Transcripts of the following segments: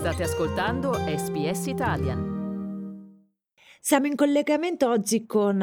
State ascoltando SBS Italian. Siamo in collegamento oggi con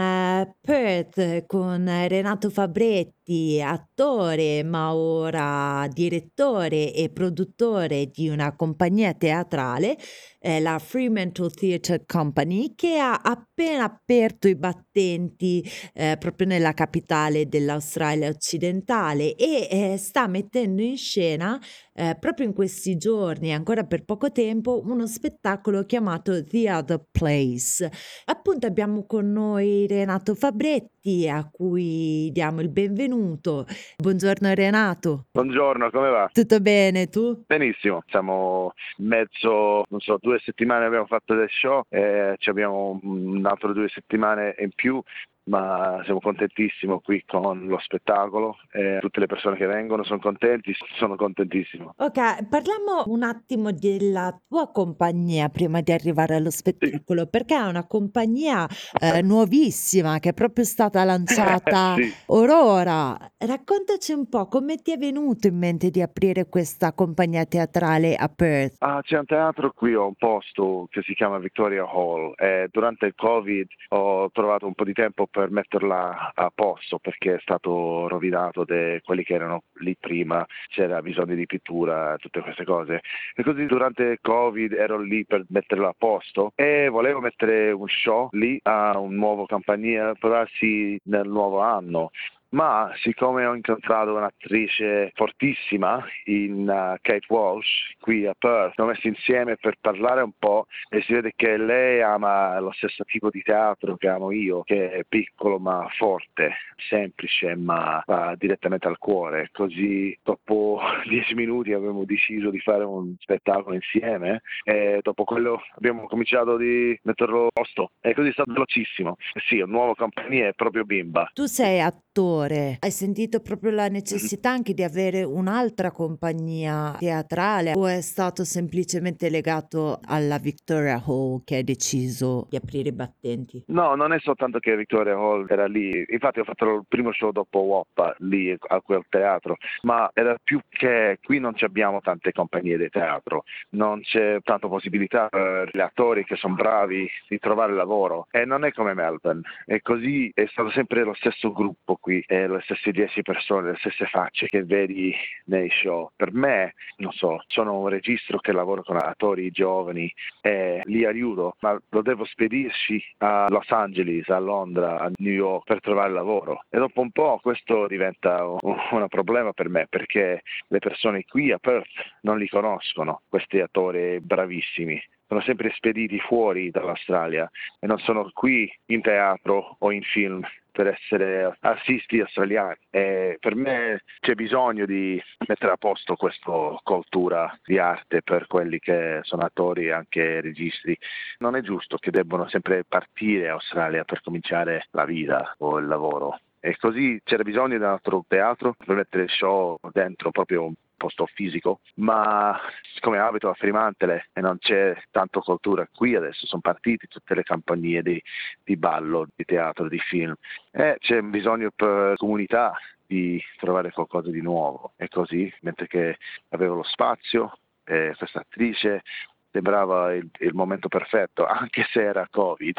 Perth, con Renato Fabretti, attore, ma ora direttore e produttore di una compagnia teatrale, la Fremantle Theatre Company, che ha appena aperto i battenti proprio nella capitale dell'Australia occidentale e sta mettendo in scena proprio in questi giorni, ancora per poco tempo, uno spettacolo chiamato The Other Place. Appunto abbiamo con noi Renato Fabretti, a cui diamo il benvenuto. Buongiorno Renato. Buongiorno, come va? Tutto bene, tu? Benissimo, siamo mezzo, 2 settimane abbiamo fatto del show e ci abbiamo un altro 2 settimane in più, ma siamo contentissimo qui con lo spettacolo e tutte le persone che vengono sono contenti, sono contentissimo. Ok, parliamo un attimo della tua compagnia prima di arrivare allo Sì. spettacolo, perché è una compagnia nuovissima che è proprio stata lanciata Sì. ora. Raccontaci un po' come ti è venuto in mente di aprire questa compagnia teatrale a Perth. C'è un teatro qui, ho un posto che si chiama Victoria Hall e durante il Covid ho trovato un po' di tempo per metterla a posto perché è stato rovinato da quelli che erano lì prima, c'era bisogno di pittura, tutte queste cose. E così durante il Covid ero lì per metterla a posto e volevo mettere un show lì a un nuovo compagnia, provarsi nel nuovo anno. Ma siccome ho incontrato un'attrice fortissima in Kate Walsh qui a Perth, siamo messi insieme per parlare un po' e si vede che lei ama lo stesso tipo di teatro che amo io, che è piccolo ma forte, semplice ma va direttamente al cuore. Così dopo 10 minuti abbiamo deciso di fare un spettacolo insieme e dopo quello abbiamo cominciato di metterlo a posto e così è stato velocissimo. Sì, una nuova compagnia è proprio bimba. Tu sei attore, hai sentito proprio la Mhm. necessità anche di avere un'altra compagnia teatrale o è stato semplicemente legato alla Victoria Hall che hai deciso di aprire i battenti? No, non è soltanto che Victoria Hall era lì, infatti ho fatto il primo show dopo Woppa lì a quel teatro, ma era più che qui non ci abbiamo tante compagnie di teatro, non c'è tanta possibilità per gli attori che sono bravi di trovare lavoro e non è come Melbourne, e così è stato sempre lo stesso gruppo qui, le stesse 10 persone, le stesse facce che vedi nei show. Per me, non so, sono un registro che lavoro con attori giovani e li aiuto, ma lo devo spedirci a Los Angeles, a Londra, a New York per trovare lavoro. E dopo un po' questo diventa un problema per me perché le persone qui a Perth non li conoscono, questi attori bravissimi. Sono sempre spediti fuori dall'Australia e non sono qui in teatro o in film per essere artisti australiani. E per me c'è bisogno di mettere a posto questa cultura di arte per quelli che sono attori e anche registi. Non è giusto che debbano sempre partire Australia per cominciare la vita o il lavoro. E così c'era bisogno di un altro teatro per mettere il show dentro proprio un posto fisico, ma siccome abito a Fremantle e non c'è tanto cultura qui adesso, sono partite tutte le compagnie di ballo, di teatro, di film e c'è bisogno per comunità di trovare qualcosa di nuovo e così, mentre che avevo lo spazio, questa attrice sembrava il momento perfetto, anche se era Covid.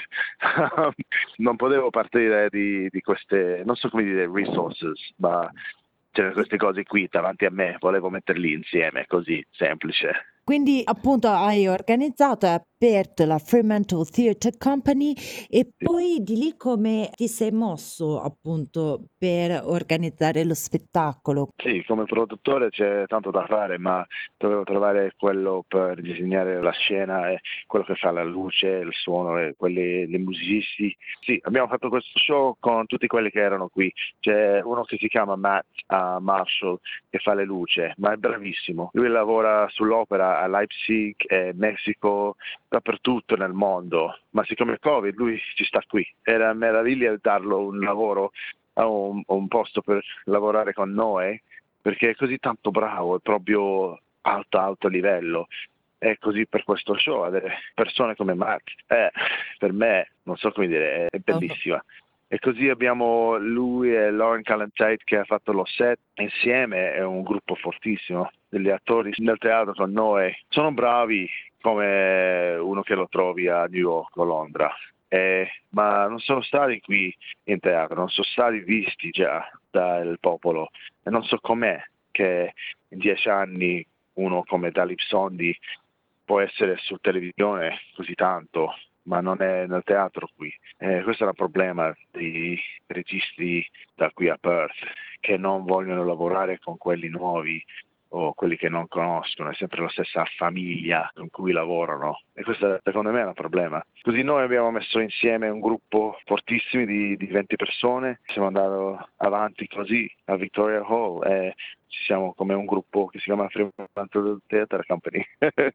Non potevo partire di queste, non so come dire, resources, ma c'erano queste cose qui davanti a me, volevo metterli insieme, così, semplice. Quindi appunto hai organizzato e aperto la Fremantle Theatre Company e poi di lì come ti sei mosso appunto per organizzare lo spettacolo? Sì, come produttore c'è tanto da fare, ma dovevo trovare quello per disegnare la scena e quello che fa la luce, il suono e gli musicisti. Sì, abbiamo fatto questo show con tutti quelli che erano qui. C'è uno che si chiama Matt Marshall che fa le luci, ma è bravissimo. Lui lavora sull'opera a Leipzig, Messico, dappertutto nel mondo, ma siccome è Covid lui ci sta qui. Era meraviglia darlo un lavoro a un posto per lavorare con noi, perché è così tanto bravo, è proprio alto livello. E così per questo show avere persone come Matt, per me, non so come dire, è bellissima. E così abbiamo lui e Lauren Callantate che ha fatto lo set insieme, è un gruppo fortissimo. Degli attori nel teatro con noi sono bravi come uno che lo trovi a New York o Londra. Ma non sono stati qui in teatro, non sono stati visti già dal popolo e non so com'è che in 10 anni uno come Talib Sondi può essere su televisione così tanto, ma non è nel teatro qui. Questo è un problema dei registi da qui a Perth, che non vogliono lavorare con quelli nuovi o quelli che non conoscono, è sempre la stessa famiglia con cui lavorano e questo secondo me è un problema. Così noi abbiamo messo insieme un gruppo fortissimo di 20 persone, siamo andati avanti così a Victoria Hall e ci siamo come un gruppo che si chiama Fremantle Theatre Company,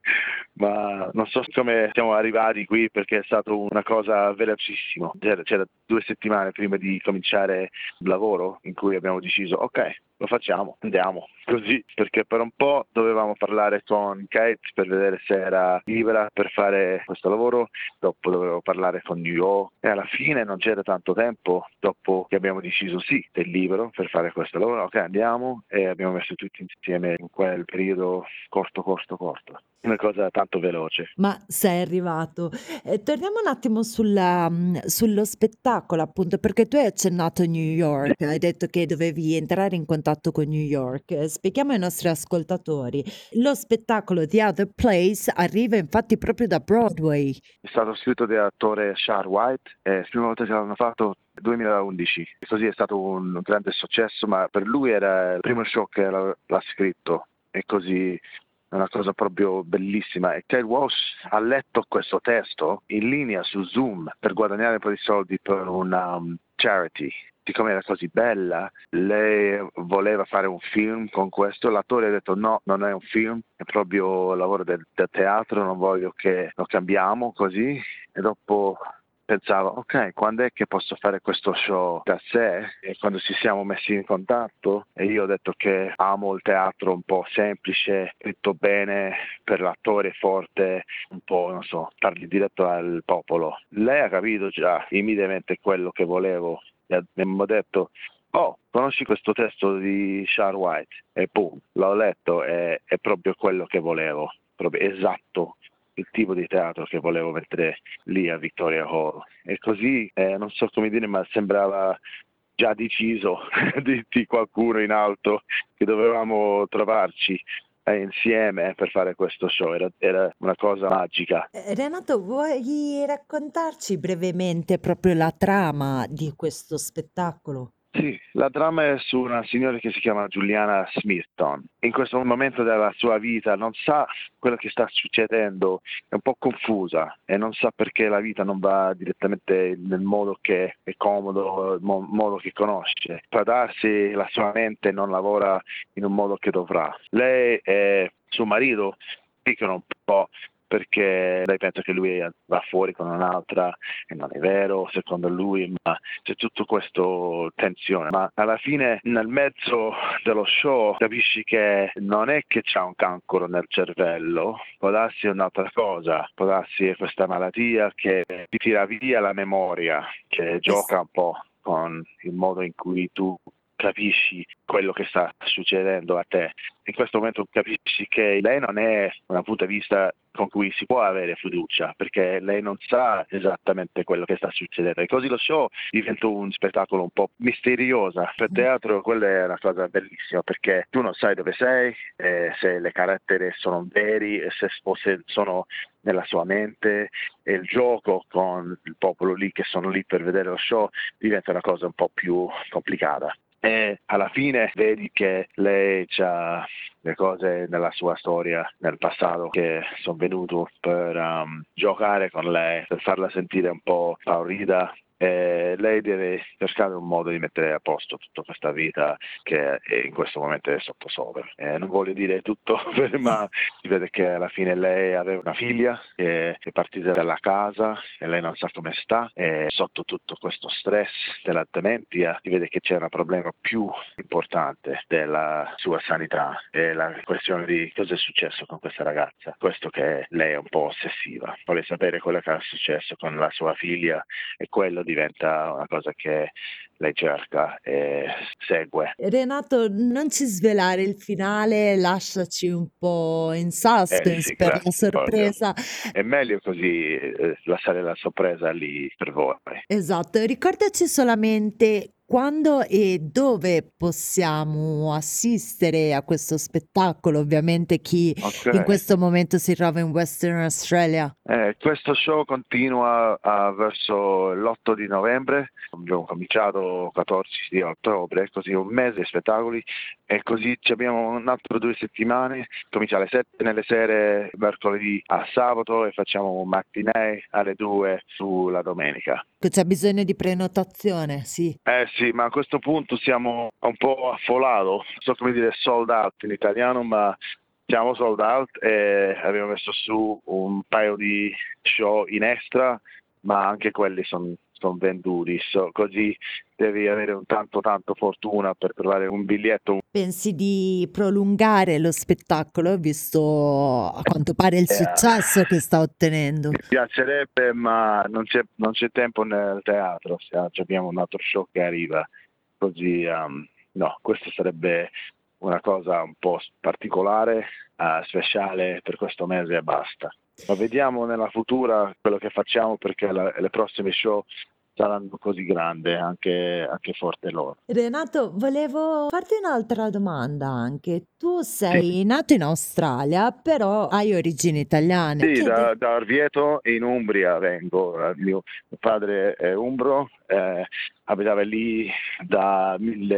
ma non so come siamo arrivati qui perché è stata una cosa velocissima. C'era 2 settimane prima di cominciare il lavoro in cui abbiamo deciso ok, lo facciamo, andiamo così, perché per un po' dovevamo parlare con Kate per vedere se era libera per fare questo lavoro, dopo dovevo parlare con New York e alla fine non c'era tanto tempo dopo che abbiamo deciso sì, è libero per fare questo lavoro, ok andiamo e abbiamo messo tutti insieme in quel periodo corto, una cosa tanto veloce. Ma sei arrivato. Torniamo un attimo sullo spettacolo, appunto, perché tu hai accennato New York, hai detto che dovevi entrare in contatto con New York. Spieghiamo ai nostri ascoltatori. Lo spettacolo The Other Place arriva infatti proprio da Broadway. È stato scritto dall'attore Shar White, è la prima volta che l'hanno fatto nel 2011, così è stato un grande successo, ma per lui era il primo show che l'ha scritto e così è una cosa proprio bellissima. E Ted Walsh ha letto questo testo in linea su Zoom per guadagnare un po' di soldi per una charity. Siccome era così bella, lei voleva fare un film con questo, l'attore ha detto no, non è un film, è proprio lavoro del teatro, non voglio che lo cambiamo così. E dopo pensavo, ok, quando è che posso fare questo show da sé? E quando ci siamo messi in contatto e io ho detto che amo il teatro un po' semplice, scritto bene per l'attore forte, un po', non so, parli diretto al popolo. Lei ha capito già immediatamente quello che volevo. Mi abbiamo detto, oh, conosci questo testo di Shar White? E boom, l'ho letto e è proprio quello che volevo, proprio esatto il tipo di teatro che volevo mettere lì a Victoria Hall. E così, non so come dire, ma sembrava già deciso di qualcuno in alto che dovevamo trovarci insieme per fare questo show. Era una cosa magica. Renato, vuoi raccontarci brevemente proprio la trama di questo spettacolo? Sì, la trama è su una signora che si chiama Juliana Smithton. In questo momento della sua vita non sa quello che sta succedendo, è un po' confusa e non sa perché la vita non va direttamente nel modo che è comodo, il modo che conosce. Può darsi la sua mente non lavora in un modo che dovrà. Lei e suo marito dicono un po' perché lei pensa che lui va fuori con un'altra e non è vero secondo lui, ma c'è tutto questo tensione. Ma alla fine nel mezzo dello show capisci che non è che c'ha un cancro nel cervello, può darsi un'altra cosa, può darsi questa malattia che ti tira via la memoria, che gioca un po' con il modo in cui tu capisci quello che sta succedendo a te. In questo momento capisci che lei non è una punto di vista con cui si può avere fiducia, perché lei non sa esattamente quello che sta succedendo. E così lo show diventa un spettacolo un po' misterioso. Per teatro quella è una cosa bellissima, perché tu non sai dove sei, se le carattere sono veri, o se sono nella sua mente, e il gioco con il popolo lì che sono lì per vedere lo show diventa una cosa un po' più complicata. E alla fine vedi che lei ha le cose nella sua storia, nel passato, che sono venuto per giocare con lei, per farla sentire un po' paurita. E lei deve cercare un modo di mettere a posto tutta questa vita che in questo momento è sotto sopra. Non voglio dire tutto, ma si vede che alla fine lei aveva una figlia che è partita dalla casa e lei non sa come sta, e sotto tutto questo stress della dementia si vede che c'è un problema più importante della sua sanità, e la questione di cosa è successo con questa ragazza, questo che lei è un po' ossessiva, vuole sapere quello che è successo con la sua figlia e quello diventa una cosa che lei cerca e segue. Renato, non ci svelare il finale, lasciaci un po' in suspense Sì, per la grazie, sorpresa. è meglio così lasciare la sorpresa lì per voi. Esatto, ricordaci solamente quando e dove possiamo assistere a questo spettacolo, ovviamente chi Ok. in questo momento si trova in Western Australia. Questo show continua verso l'8 di novembre, abbiamo cominciato il 14 di ottobre, così un mese di spettacoli e così ci abbiamo un altro 2 settimane, comincia alle 7 nelle sere mercoledì a sabato e facciamo un matinee alle 2 sulla domenica. C'è bisogno di prenotazione, sì. Sì, ma a questo punto siamo un po' affollato, non so come dire sold out in italiano, ma siamo sold out e abbiamo messo su un paio di show in extra, ma anche quelli sono venduti, così devi avere un tanto fortuna per trovare un biglietto. Pensi di prolungare lo spettacolo, visto a quanto pare il successo che sta ottenendo? Mi piacerebbe, ma non c'è tempo nel teatro, abbiamo un altro show che arriva, così no, questo sarebbe una cosa un po' particolare, speciale per questo mese e basta. Ma vediamo nella futura quello che facciamo, perché le prossime show saranno così grandi, anche forte loro. Renato, volevo farti un'altra domanda anche. Tu sei nato in Australia, però hai origini italiane. Sì, da Orvieto in Umbria vengo, mio padre è umbro, abitava lì da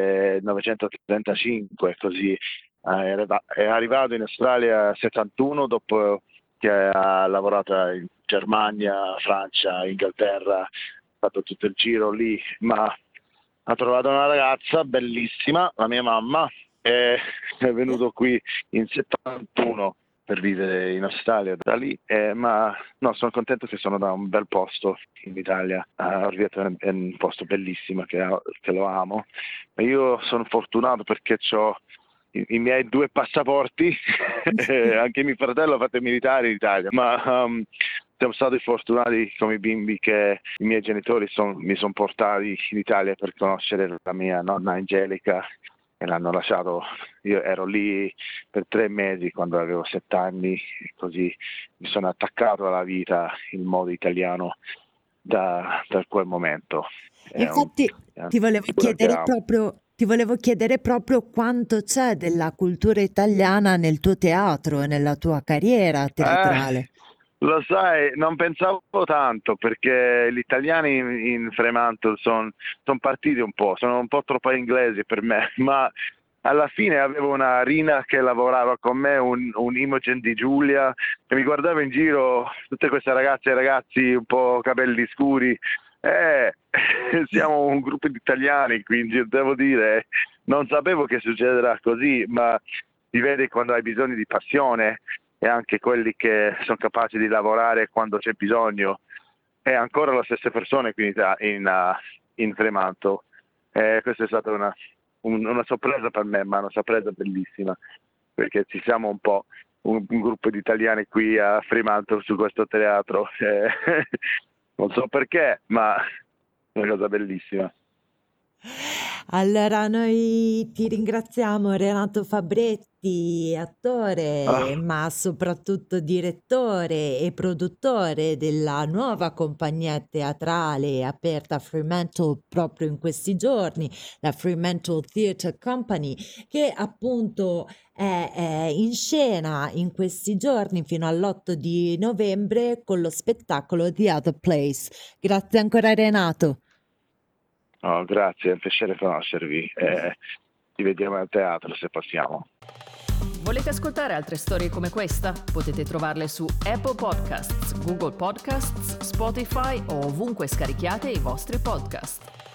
1935, così è arrivato in Australia nel 71 dopo che ha lavorato in Germania, Francia, Inghilterra, ha fatto tutto il giro lì, ma ha trovato una ragazza bellissima, la mia mamma, e è venuto qui in 71 per vivere in Australia da lì, ma no, sono contento che sono da un bel posto in Italia. Orvieto è un posto bellissimo che lo amo, ma io sono fortunato perché ho i miei 2 passaporti, anche mio fratello ha fatto il militare in Italia, ma siamo stati fortunati come bimbi che i miei genitori mi sono portati in Italia per conoscere la mia nonna Angelica e l'hanno lasciato. Io ero lì per 3 mesi quando avevo 7 anni, così mi sono attaccato alla vita in modo italiano da quel momento. Infatti ti volevo chiedere proprio quanto c'è della cultura italiana nel tuo teatro e nella tua carriera teatrale. Lo sai, non pensavo tanto, perché gli italiani in Fremantle sono partiti un po', sono un po' troppo inglesi per me, ma alla fine avevo una Rina che lavorava con me, un Imogen di Giulia, che mi guardava in giro, tutte queste ragazze e ragazzi un po' capelli scuri. Siamo un gruppo di italiani, quindi devo dire, non sapevo che succederà così, ma si vede quando hai bisogno di passione e anche quelli che sono capaci di lavorare quando c'è bisogno, è ancora la stessa persona qui in Fremantle. Questa è stata una sorpresa per me, ma una sorpresa bellissima, perché ci siamo un po' un gruppo di italiani qui a Fremantle su questo teatro. Non so perché, ma è una cosa bellissima. Allora noi ti ringraziamo, Renato Fabretti, attore, ma soprattutto direttore e produttore della nuova compagnia teatrale aperta a Fremantle proprio in questi giorni, la Fremantle Theatre Company, che appunto è in scena in questi giorni fino all'8 di novembre con lo spettacolo The Other Place. Grazie ancora, Renato. Oh, grazie, è un piacere conoscervi. Ci vediamo al teatro se possiamo. Volete ascoltare altre storie come questa? Potete trovarle su Apple Podcasts, Google Podcasts, Spotify o ovunque scarichiate i vostri podcast.